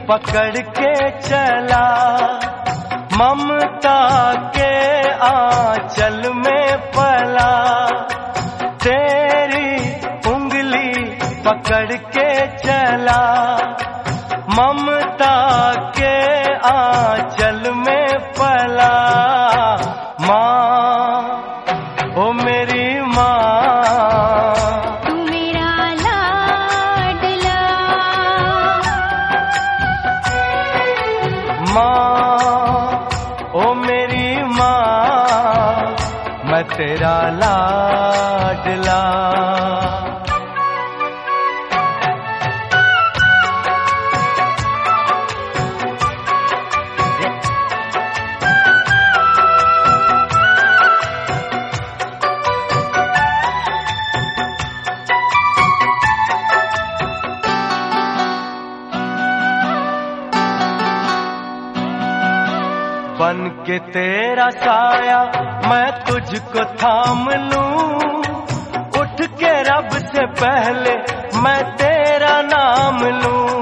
पकड़ के चला, ममता के आंचल में पला। तेरी उंगली पकड़ के चला, ममता के आंचल में पला। माँ, ओ मेरी माँ, तू मेरा लाडला। माँ, ओ मेरी माँ, मैं तेरा लाडला। बन के तेरा साया मैं तुझको थाम लूं, उठ के रब से पहले मैं तेरा नाम लूं।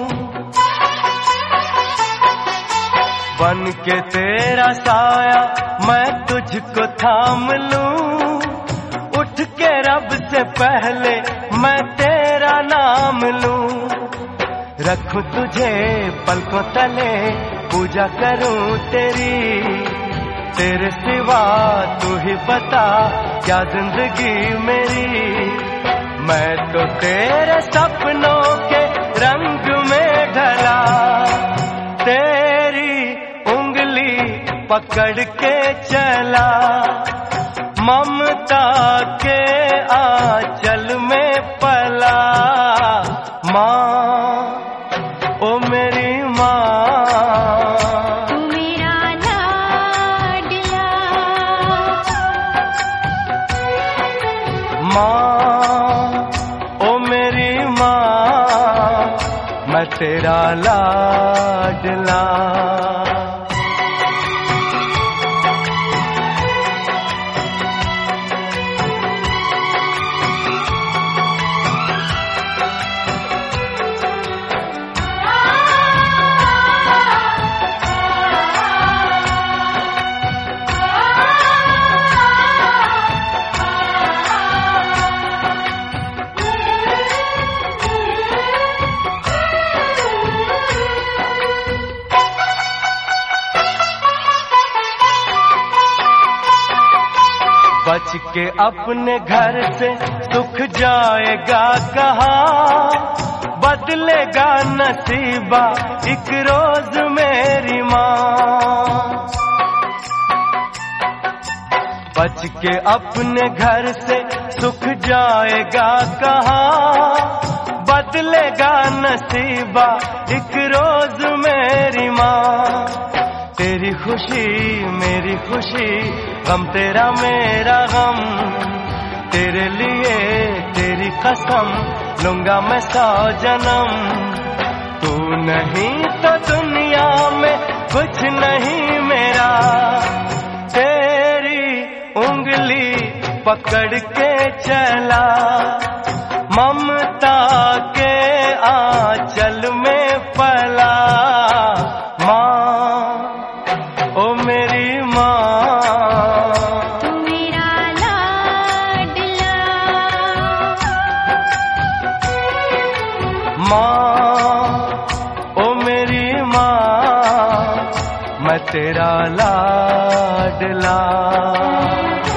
बन के तेरा साया मैं तुझको थाम लूं, उठ के रब से पहले मैं तेरा नाम लूं। रखूं तुझे पलकों तले, पूजा करूं तेरी, तेरे सिवा तू ही बता क्या जिंदगी मेरी। मैं तो तेरे सपनों के रंग में ढला, तेरी उंगली पकड़ के चला, ममता के आंचल में पला। माँ, ओ मेरी माँ, तू मेरा लाडला। माँ, ओ मेरी माँ, मैं तेरा लाडला। बच के अपने घर से सुख जाएगा कहाँ, बदलेगा नसीबा एक रोज मेरी माँ। बच के अपने घर से सुख जाएगा कहाँ, बदलेगा नसीबा एक रोज मेरी माँ। तेरी खुशी मेरी खुशी, गम तेरा मेरा गम, तेरे लिए तेरी कसम लूंगा मैं 100 जन्म। तू नहीं तो दुनिया में कुछ नहीं मेरा, तेरी उंगली पकड़ के चला, ममता के आंचल में पला। माँ, ओ मेरी माँ, तू मेरा लाडला। माँ, ओ मेरी माँ, मैं तेरा लाडला।